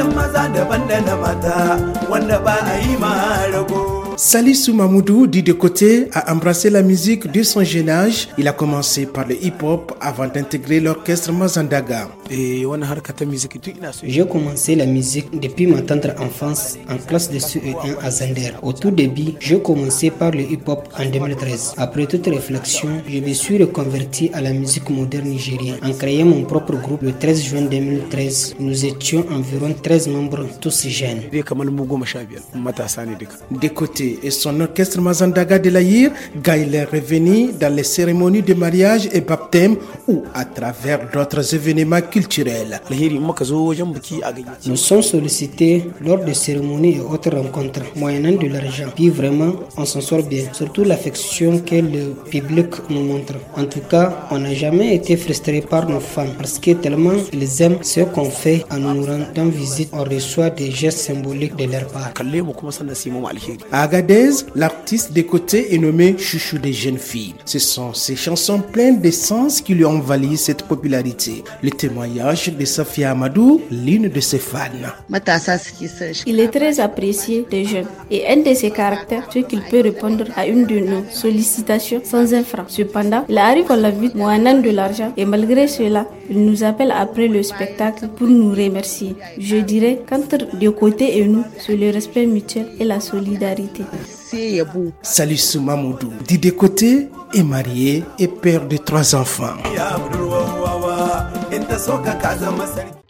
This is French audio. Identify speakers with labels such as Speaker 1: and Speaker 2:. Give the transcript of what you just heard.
Speaker 1: Salissou Mamoudou, dit de côté, a embrassé la musique de son jeune âge. Il a commencé par le hip-hop avant d'intégrer l'orchestre Mazandaga.
Speaker 2: J'ai commencé la musique depuis ma tendre enfance en classe de CE1 à Zander. Au tout début, j'ai commencé par le hip-hop en 2013. Après toute réflexion, je me suis reconverti à la musique moderne nigérienne en créant mon propre groupe le 13 juin 2013. Nous étions environ 13 membres, tous jeunes.
Speaker 1: De côté, et son orchestre Mazandaga de l'Aïr, Gaël est revenu dans les cérémonies de mariage et baptême ou à travers d'autres événements culturels.
Speaker 2: Nous sommes sollicités lors de cérémonies et autres rencontres, moyennant de l'argent. Puis vraiment, on s'en sort bien, surtout l'affection que le public nous montre. En tout cas, on n'a jamais été frustré par nos fans parce que tellement ils aiment ce qu'on fait en nous rendant visite, on reçoit des gestes symboliques de leur part.
Speaker 1: À Agadez, l'artiste de côté est nommé Chouchou des jeunes filles. Ce sont ces chansons pleines d'essence qui lui ont valu cette popularité. Le témoignage de Safia Amadou, l'une de ses fans.
Speaker 3: Il est très apprécié des jeunes et un de ses caractères, c'est qu'il peut répondre à une de nos sollicitations sans un franc. Cependant, il arrive qu'on l'a vu moyennant de l'argent et malgré cela, il nous appelle après le spectacle pour nous remercier. Je dirais qu'entre de côté et nous, c'est le respect mutuel et la solidarité.
Speaker 1: Salissou Mamoudou, dit de côté, est marié et père de 3 enfants.